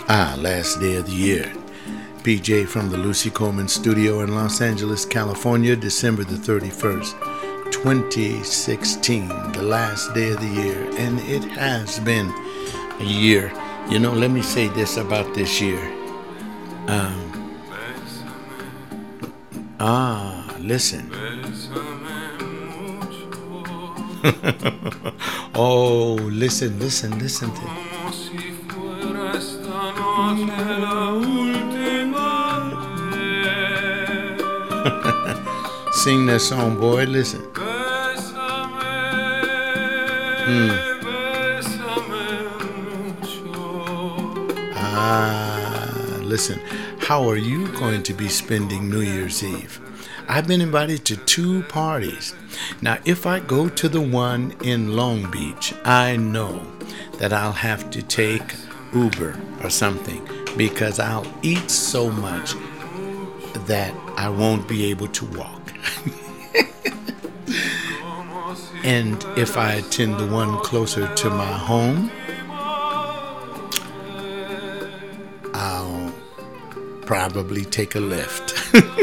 Last day of the year. PJ from the Lucy Coleman Studio in Los Angeles, California, December the 31st, 2016, the last day of the year. And it has been a year. You know, let me say this about this year. Listen. Oh, listen to Sing that song, boy. Listen. Listen. How are you going to be spending New Year's Eve? I've been invited to 2 parties. Now, if I go to the one in Long Beach, I know that I'll have to take Uber or something because I'll eat so much that I won't be able to walk. And if I attend the one closer to my home, I'll probably take a lift.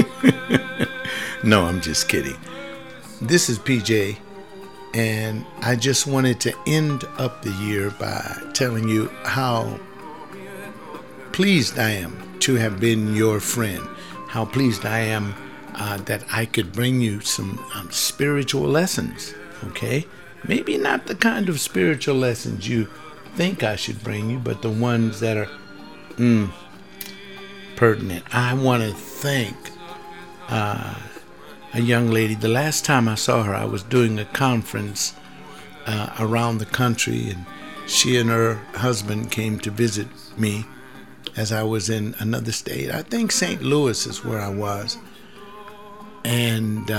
No, I'm just kidding. This is PJ, and I just wanted to end up the year by telling you how pleased I am to have been your friend, how pleased I am that I could bring you some spiritual lessons, okay? Maybe not the kind of spiritual lessons you think I should bring you, but the ones that are pertinent. I want to thank a young lady. The last time I saw her, I was doing a conference around the country, and she and her husband came to visit me as I was in another state. I think St. Louis is where I was. And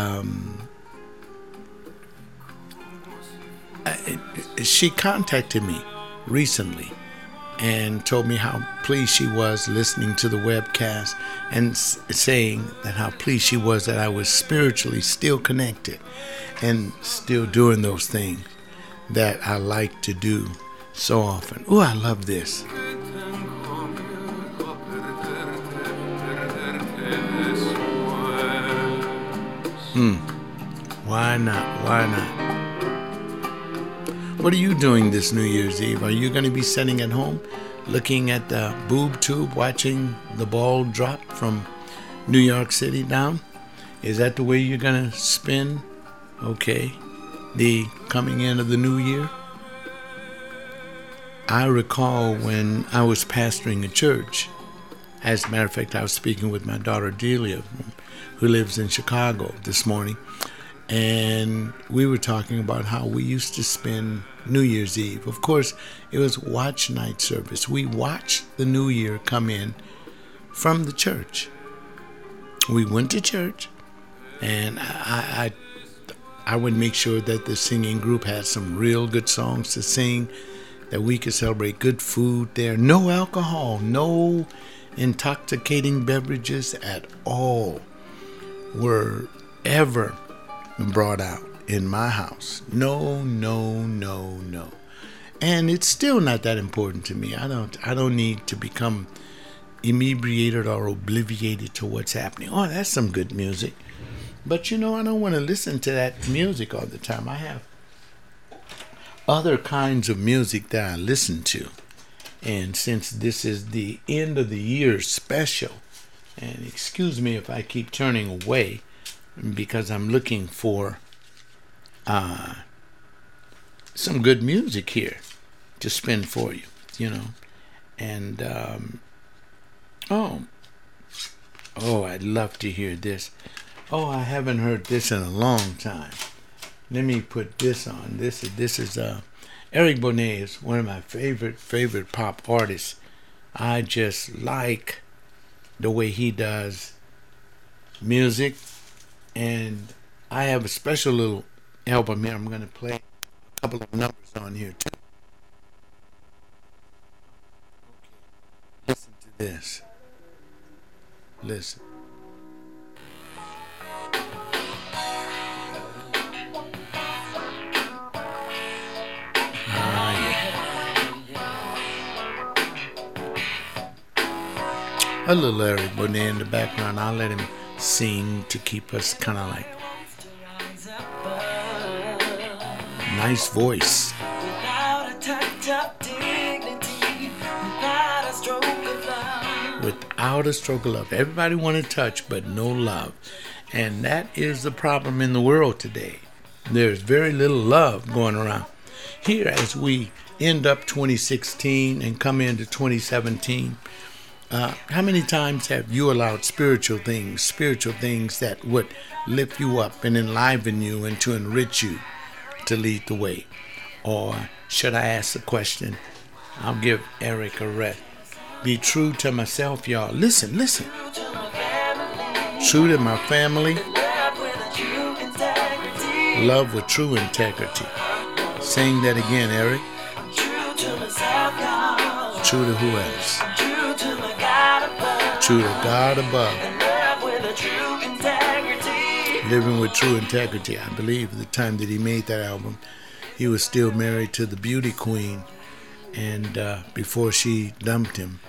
she contacted me recently and told me how pleased she was listening to the webcast and saying that how pleased she was that I was spiritually still connected and still doing those things that I like to do so often. Oh, I love this. Why not? Why not? What are you doing this New Year's Eve? Are you going to be sitting at home looking at the boob tube, watching the ball drop from New York City down? Is that the way you're going to spend, the coming in of the new year? I recall when I was pastoring a church. As a matter of fact, I was speaking with my daughter Delia, who lives in Chicago, this morning. And we were talking about how we used to spend New Year's Eve. Of course, it was watch night service. We watched the new year come in from the church. We went to church, and I would make sure that the singing group had some real good songs to sing, that we could celebrate good food there. No alcohol, no intoxicating beverages at all were ever brought out in my house. No. And it's still not that important to me. I don't need to become inebriated or obliviated to what's happening. Oh, that's some good music. But I don't want to listen to that music all the time. I have other kinds of music that I listen to. And since this is the end of the year special, and excuse me if I keep turning away, because I'm looking for some good music here to spin for you, And, I'd love to hear this. Oh, I haven't heard this in a long time. Let me put this on. This is Eric Bonet is one of my favorite pop artists. I just like the way he does music. And I have a special little album here. I'm going to play a couple of numbers on here too. Listen to this. Listen. a little Eric Bonet in the background. I'll let him sing to keep us kind of like nice voice. Without a touch of dignity, without a stroke of love. Without a stroke of love. Everybody want to touch, but no love. And that is the problem in the world today. There's very little love going around. Here, as we end up 2016 and come into 2017, how many times have you allowed spiritual things that would lift you up and enliven you and to enrich you to lead the way? Or should I ask the question? I'll give Eric a rest. Be true to myself, y'all. Listen. True to my family. Love with true integrity. Sing that again, Eric. True to who else? True to God above. Living with true integrity. I believe at the time that he made that album, he was still married to the beauty queen, and before she dumped him.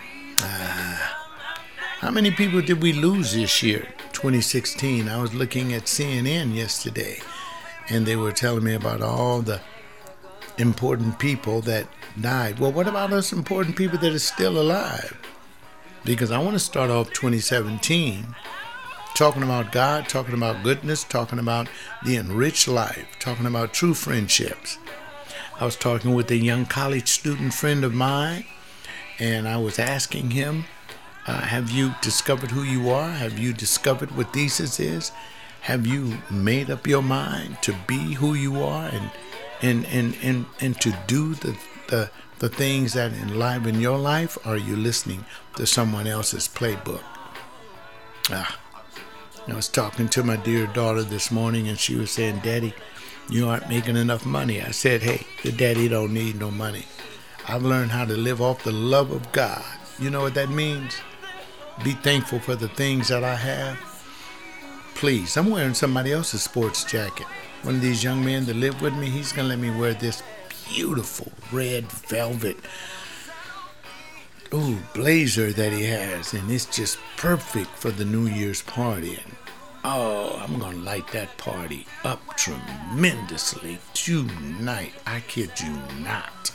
How many people did we lose this year, 2016? I was looking at CNN yesterday, and they were telling me about all the important people that died. Well, what about those important people that are still alive? Because I want to start off 2017 talking about God, talking about goodness, talking about the enriched life, talking about true friendships. I was talking with a young college student friend of mine, and I was asking him, have you discovered who you are? Have you discovered what thesis is? Have you made up your mind to be who you are and to do the things that enliven your life? Or are you listening to someone else's playbook? I was talking to my dear daughter this morning, and she was saying, Daddy, you aren't making enough money. I said, hey, the daddy don't need no money. I've learned how to live off the love of God. You know what that means? Be thankful for the things that I have. Please, I'm wearing somebody else's sports jacket. One of these young men that live with me, he's going to let me wear this beautiful red velvet blazer that he has, and it's just perfect for the New Year's party. And I'm going to light that party up tremendously tonight. I kid you not.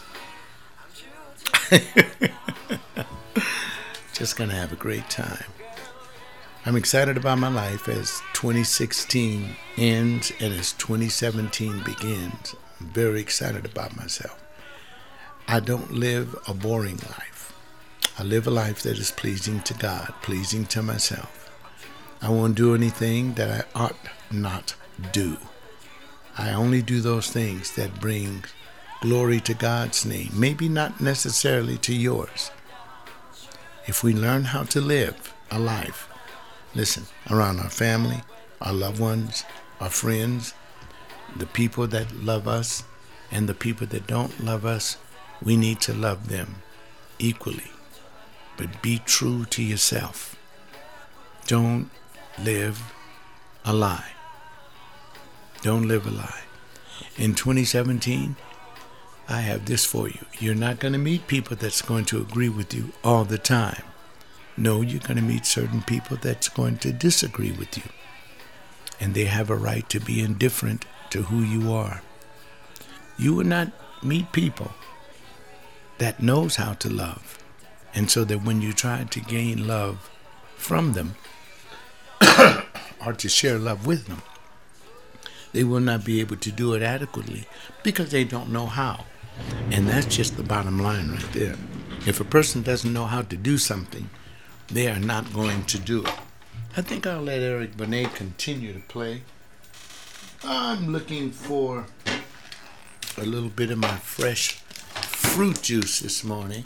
Just going to have a great time. I'm excited about my life as 2016 ends and as 2017 begins. I'm very excited about myself. I don't live a boring life. I live a life that is pleasing to God, pleasing to myself. I won't do anything that I ought not do. I only do those things that bring glory to God's name, maybe not necessarily to yours. If we learn how to live a life, listen, around our family, our loved ones, our friends, the people that love us, and the people that don't love us, we need to love them equally. But be true to yourself. Don't live a lie. Don't live a lie. In 2017, I have this for you. You're not going to meet people that's going to agree with you all the time. No, you're going to meet certain people that's going to disagree with you. And they have a right to be indifferent to who you are. You will not meet people that knows how to love. And so that when you try to gain love from them or to share love with them, they will not be able to do it adequately because they don't know how. And that's just the bottom line right there. If a person doesn't know how to do something, they are not going to do it. I think I'll let Eric Bonet continue to play. I'm looking for a little bit of my fresh fruit juice this morning.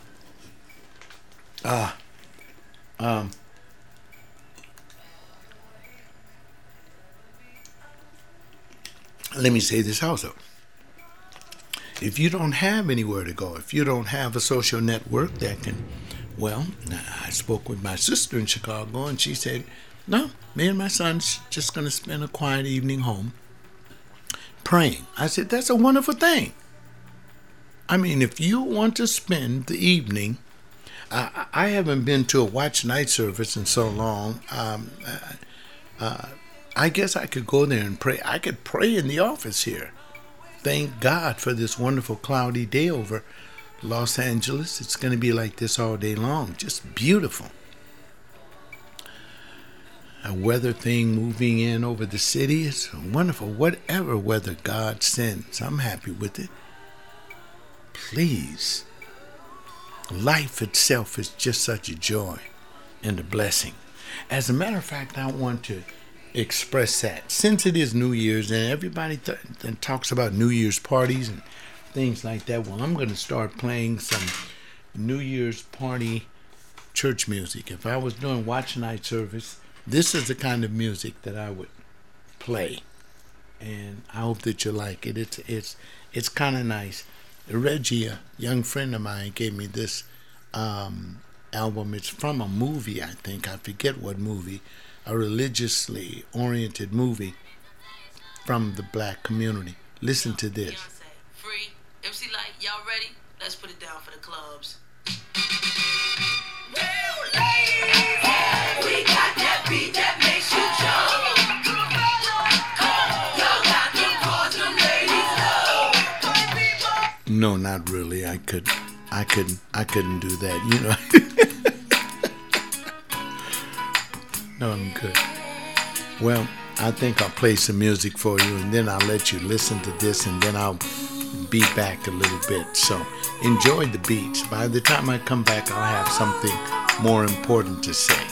Let me say this also. If you don't have anywhere to go, if you don't have a social network that can, well, I spoke with my sister in Chicago, and she said, no, me and my son's just going to spend a quiet evening home praying. I said, that's a wonderful thing. I mean, if you want to spend the evening I haven't been to a watch night service in so long. I guess I could go there and pray. I could pray in the office here. Thank God for this wonderful cloudy day over Los Angeles. It's going to be like this all day long. Just beautiful. A weather thing moving in over the city is wonderful. Whatever weather God sends, I'm happy with it. Please. Life itself is just such a joy and a blessing. As a matter of fact, I want to express that. Since it is New Year's and everybody talks about New Year's parties and things like that, well, I'm going to start playing some New Year's party church music. If I was doing watch night service, this is the kind of music that I would play. And I hope that you like it. It's kind of nice. Reggie, a young friend of mine, gave me this album. It's from a movie, I think. I forget what movie. A religiously oriented movie from the black community. Listen to this. Free. MC Light, y'all ready? Let's put it down for the clubs. Well, ladies, we got that beat that makes you jump. Y'all got them cars, them ladies love. No, not really. I couldn't do that, you know. No, I'm good. Well, I think I'll play some music for you, and then I'll let you listen to this, and then I'll be back a little bit. So enjoy the beats. By the time I come back, I'll have something more important to say.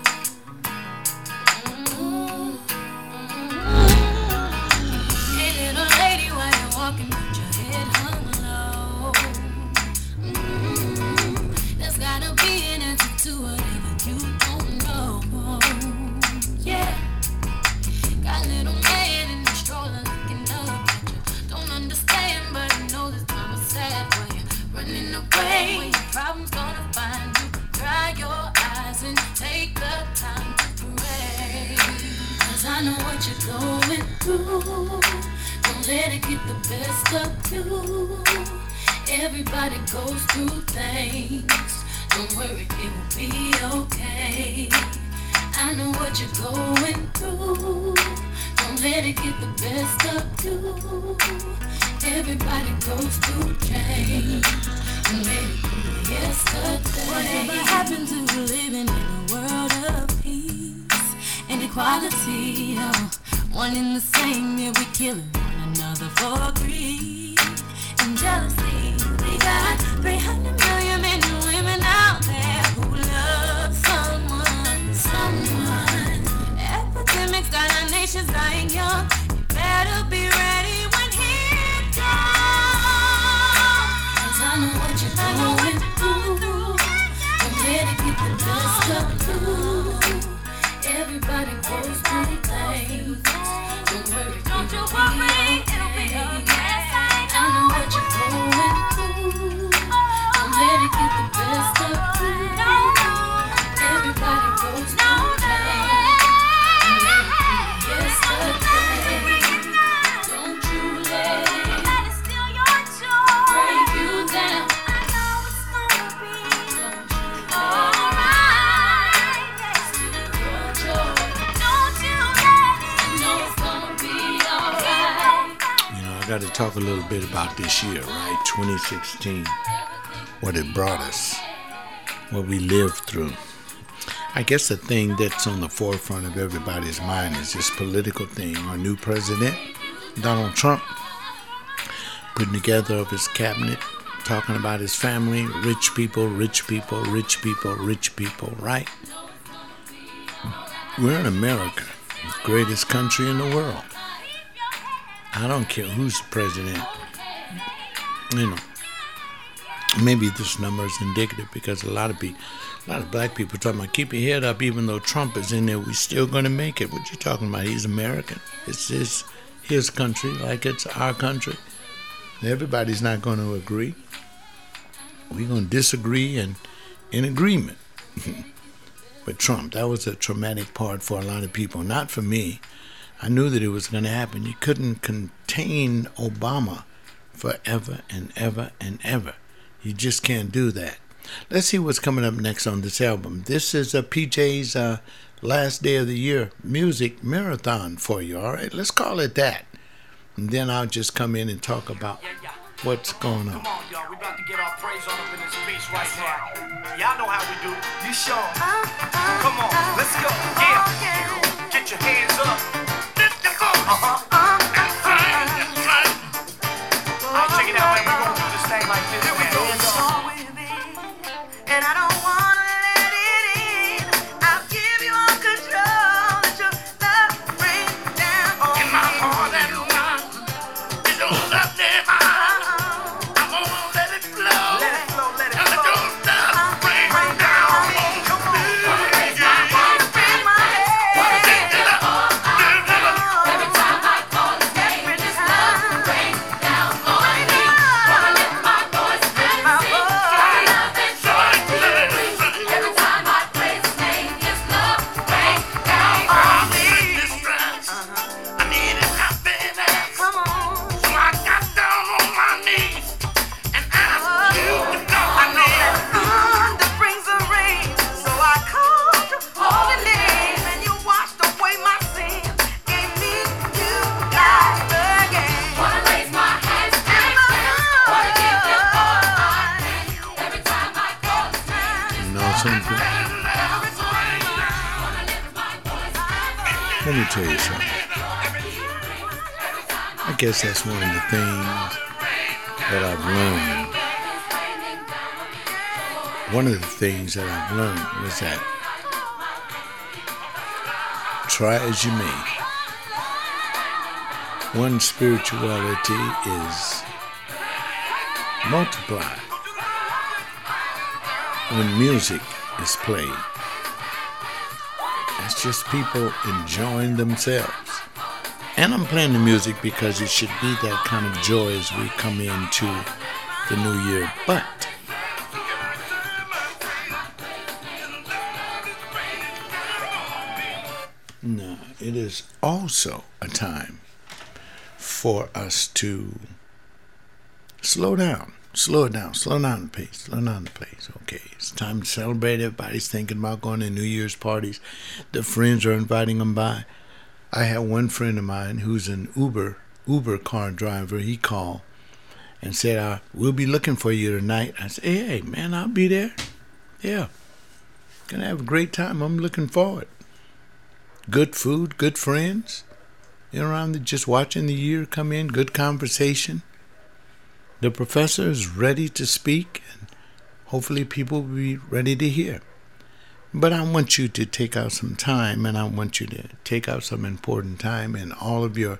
Everybody goes through things. Don't worry, it will be okay. I know what you're going through. Don't let it get the best of you. Everybody goes through change. Don't let it be yesterday. Whatever happened to living in a world of peace and equality? One in the same, yeah, we killing one another for greed and jealousy. We got 300 million men and women out there who love someone. Epidemics got our nations dying young. You better be ready when he comes. 'Cause I know what you're going through. Don't let it get the best of you. Everybody goes through things. Don't worry, it'll be okay. I know what you're going through. Don't let it get the best of you. Everybody goes through things. Don't let it be yesterday. Don't you let it steal your joy, break you down. I know it's gonna be alright. Steal your joy. Don't you let it. I know it's gonna be alright. I got to talk a little bit about this year, right? 2016, what it brought us, what we lived through. I guess the thing that's on the forefront of everybody's mind is this political thing. Our new president, Donald Trump, putting together of his cabinet, talking about his family, rich people, rich people, rich people, rich people, right? We're in America, the greatest country in the world. I don't care who's president. Maybe this number is indicative because a lot of black people talking about keep your head up even though Trump is in there, we're still going to make it. What you talking about? He's American. It's his country like it's our country. Everybody's not going to agree. We're going to disagree and in agreement. But Trump, that was a traumatic part for a lot of people. Not for me. I knew that it was going to happen. You couldn't contain Obama forever and ever and ever. You just can't do that. Let's see what's coming up next on this album. This is PJ's last day of the year music marathon for you, all right? Let's call it that. And then I'll just come in and talk about what's going on. Come on, y'all. We about to get our praise on up in this piece right now. Y'all know how we do. You sure? Come on, let's go. Yeah. Get your hands up. That's right. I'll check it out, man. We're gonna do this thing like this. Here we go. And I don't wanna let it in. I'll give you all control. Let your love rain down on In my heart and mind, it's all up there. I'm gonna let it flow. Let it flow, let it And let flow. your love rain down on me. Come on. raise my head. Every time I call his name, his love rains down on me. Wanna lift my voice and sing my love and joy to bring. Every time I praise his name, his love rains down on me. I needed happiness. Come on. So I got down on my knees and asked you to come I with know me. that thunder brings the rain, so I called your holy name, and you washed away my sins, gave me new life again. Wanna raise my hands and sing. Wanna give him all I can. Every time I call his name, You know something? Let me tell you something. I guess that's one of the things that I've learned. One of the things that I've learned was that try as you may, one spirituality is multiplied when music is played. It's just people enjoying themselves. And I'm playing the music because it should be that kind of joy as we come into the new year. But no, it is also a time for us to slow down. Slow it down. Slow down the pace. Slow down the pace. Okay, it's time to celebrate. Everybody's thinking about going to New Year's parties. The friends are inviting them by. I have one friend of mine who's an Uber car driver. He called and said, we'll be looking for you tonight. I said, hey, man, I'll be there. Yeah. Gonna have a great time. I'm looking forward. Good food, good friends. You're around there just watching the year come in. Good conversation. The professor is ready to speak, and hopefully people will be ready to hear. But I want you to take out some time, and I want you to take out some important time in all of your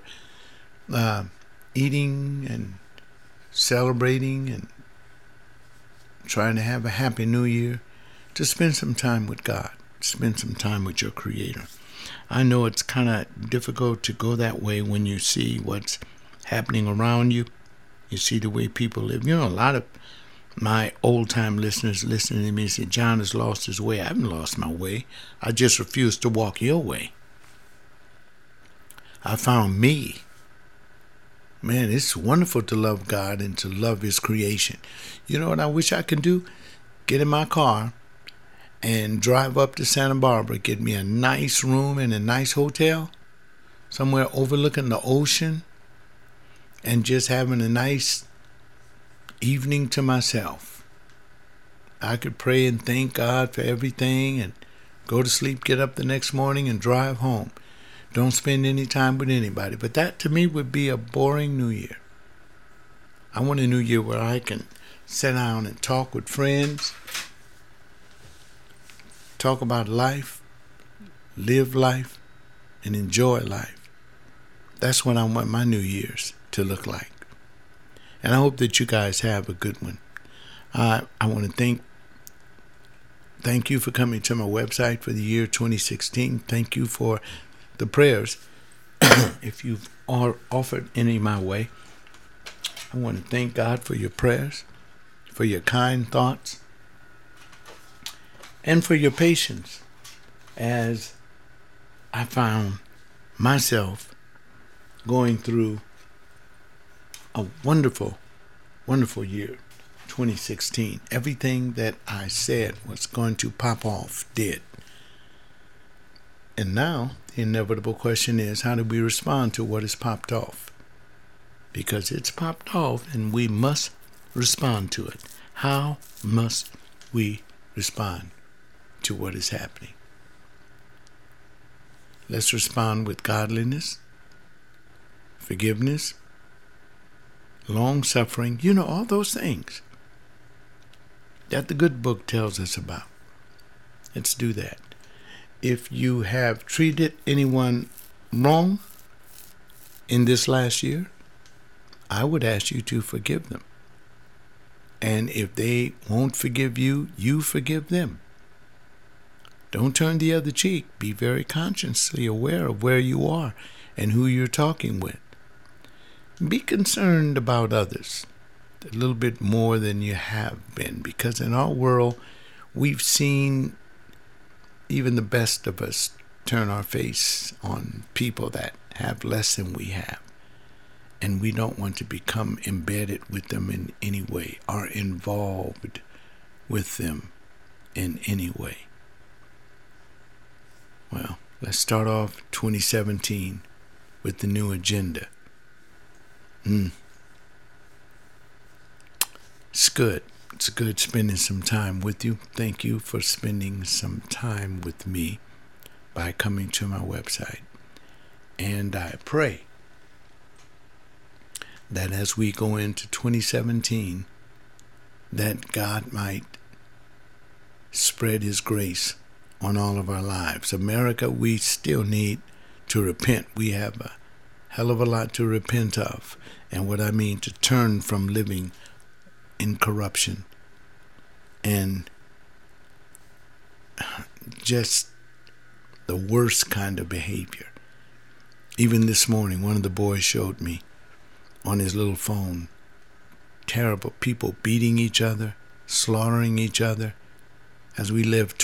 eating and celebrating and trying to have a happy new year, to spend some time with God, spend some time with your Creator. I know it's kind of difficult to go that way when you see what's happening around you. You see the way people live. You know, a lot of my old-time listeners listening to me say, John has lost his way. I haven't lost my way. I just refuse to walk your way. I found me. Man, it's wonderful to love God and to love His creation. You know what I wish I could do? Get in my car and drive up to Santa Barbara, get me a nice room in a nice hotel, somewhere overlooking the ocean, and just having a nice evening to myself. I could pray and thank God for everything and go to sleep, get up the next morning and drive home. Don't spend any time with anybody. But that to me would be a boring new year. I want a new year where I can sit down and talk with friends, talk about life, live life, and enjoy life. That's what I want my New Year's to look like. And I hope that you guys have a good one. I want to thank you for coming to my website for the year 2016. Thank you for the prayers. If you've offered any my way, I want to thank God for your prayers, for your kind thoughts, and for your patience as I found myself going through a wonderful, wonderful year, 2016. Everything that I said was going to pop off did. And now the inevitable question is, how do we respond to what has popped off? Because it's popped off and we must respond to it. How must we respond to what is happening? Let's respond with godliness, forgiveness, long-suffering, all those things that the good book tells us about. Let's do that. If you have treated anyone wrong in this last year, I would ask you to forgive them. And if they won't forgive you, you forgive them. Don't turn the other cheek. Be very consciously aware of where you are and who you're talking with. Be concerned about others a little bit more than you have been, because in our world, we've seen even the best of us turn our face on people that have less than we have. And we don't want to become embedded with them in any way or involved with them in any way. Well, let's start off 2017 with the new agenda. It's good. It's good spending some time with you. Thank you for spending some time with me by coming to my website. And I pray that as we go into 2017, that God might spread His grace on all of our lives. America, we still need to repent. We have a hell of a lot to repent of. And what I mean, to turn from living in corruption and just the worst kind of behavior. Even this morning, one of the boys showed me on his little phone terrible people beating each other, slaughtering each other. As we leave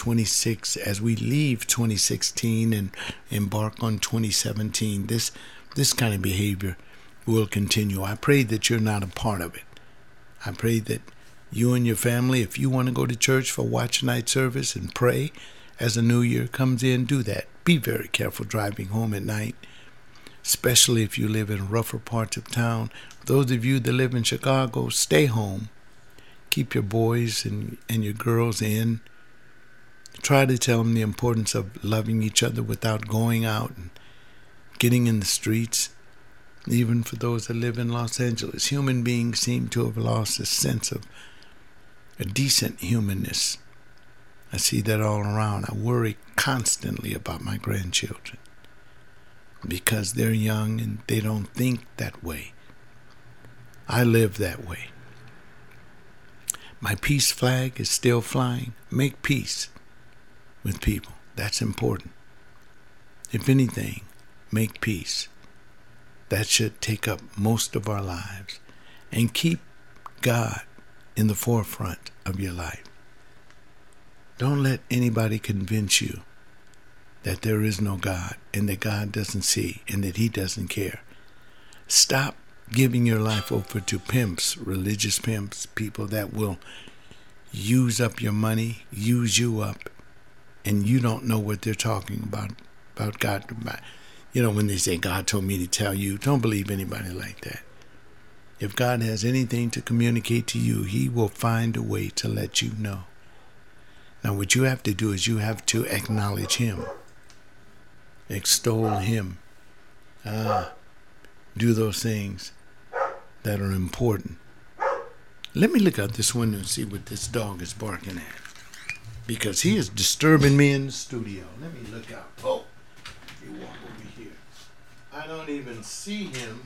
2016 and embark on 2017, this kind of behavior will continue. I pray that you're not a part of it. I pray that you and your family, if you want to go to church for watch night service and pray as the new year comes in, do that. Be very careful driving home at night, especially if you live in rougher parts of town. Those of you that live in Chicago, stay home. Keep your boys and your girls in. Try to tell them the importance of loving each other without going out and getting in the streets. Even for those that live in Los Angeles, human beings seem to have lost a sense of a decent humanness. I see that all around. I worry constantly about my grandchildren because they're young and they don't think that way. I live that way. My peace flag is still flying. Make peace with people. That's important. If anything, make peace. That should take up most of our lives. And keep God in the forefront of your life. Don't let anybody convince you that there is no God and that God doesn't see and that He doesn't care. Stop giving your life over to pimps, religious pimps, people that will use up your money, use you up, and you don't know what they're talking about God. When they say, God told me to tell you, don't believe anybody like that. If God has anything to communicate to you, He will find a way to let you know. Now, what you have to do is you have to acknowledge Him, extol Him, do those things that are important. Let me look out this window and see what this dog is barking at, because he is disturbing me in the studio. Let me look out. Oh, he walked over here. I don't even see him.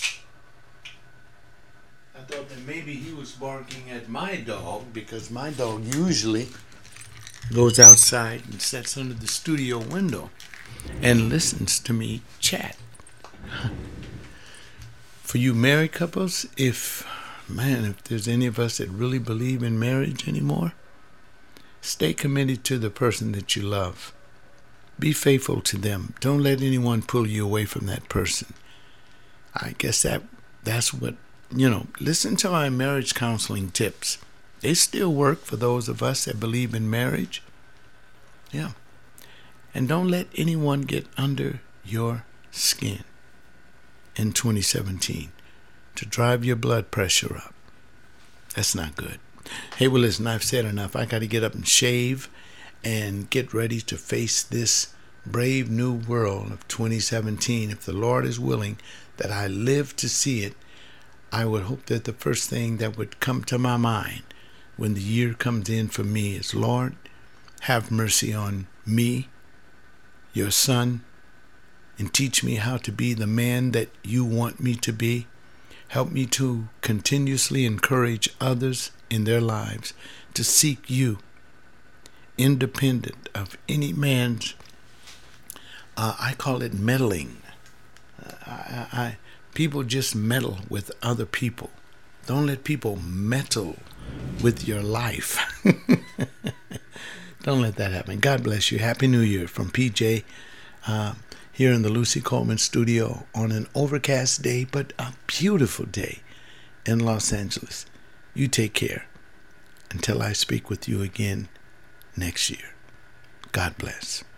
I thought that maybe he was barking at my dog, because my dog usually goes outside and sits under the studio window and listens to me chat. For you married couples, if there's any of us that really believe in marriage anymore, stay committed to the person that you love. Be faithful to them. Don't let anyone pull you away from that person. I guess that's what, listen to my marriage counseling tips. They still work for those of us that believe in marriage. Yeah. And don't let anyone get under your skin in 2017 to drive your blood pressure up. That's not good. Hey, well, listen, I've said enough. I got to get up and shave and get ready to face this brave new world of 2017. If the Lord is willing that I live to see it, I would hope that the first thing that would come to my mind when the year comes in for me is, Lord, have mercy on me, your son, and teach me how to be the man that you want me to be. Help me to continuously encourage others in their lives to seek you, independent of any man's, I call it meddling. People just meddle with other people. Don't let people meddle with your life. Don't let that happen. God bless you. Happy New Year from PJ here in the Lucy Coleman studio on an overcast day, but a beautiful day in Los Angeles. You take care until I speak with you again next year. God bless.